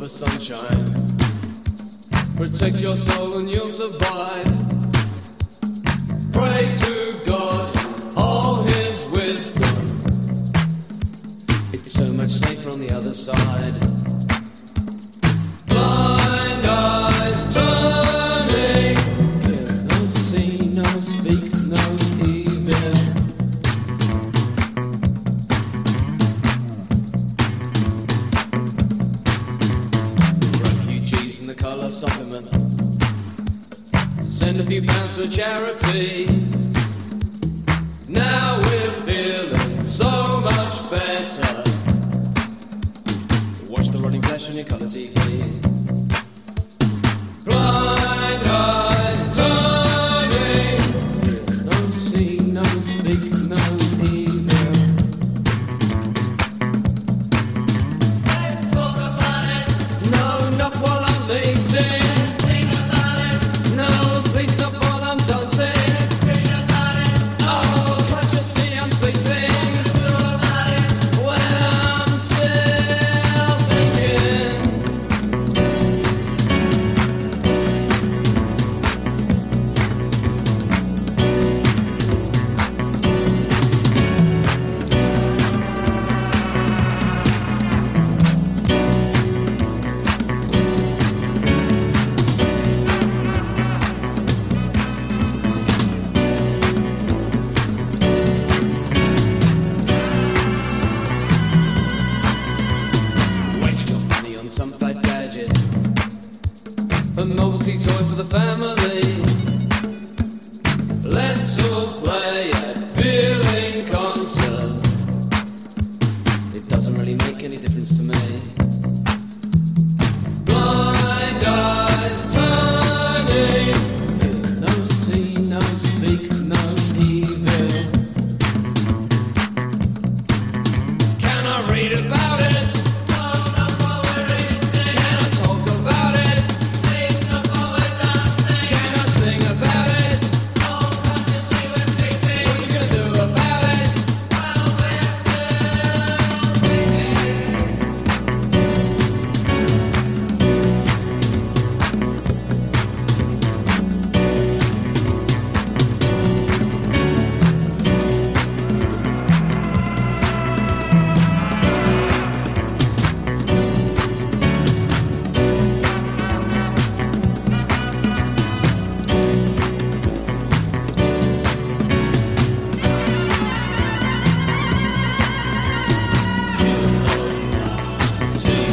for sunshine. Protect your soul and you'll survive. Pray to God, all his wisdom. It's so much safer on the other side. Blind eyes turning, hear no, see no, speak no evil. Refugees in the colour supplement. Send a few pounds for charity. Now we're feeling so much better. Watch the rotting flesh on your colour TV. Blind eyes turning, hear no, see no, speak no evil. Let's talk about it. No, not while I'm eating. Sing about it. No, please not while I'm dancing. Scream about it. Oh, can't you see I'm sleeping? Do about it. When I'm still thinking. Waste your money on some fat gadget, a novelty toy for the family. Let's all play at feeling concert. It doesn't really make any difference to me. Blind eyes turning, hear no, see no, speak no evil. Can I read about it? No, not while we're eating. Can I talk about it? Please, not while we're dancing. Can I sing about it? Oh, can't you see we're sleeping? What you gonna do about it? Well, we're still thinking. See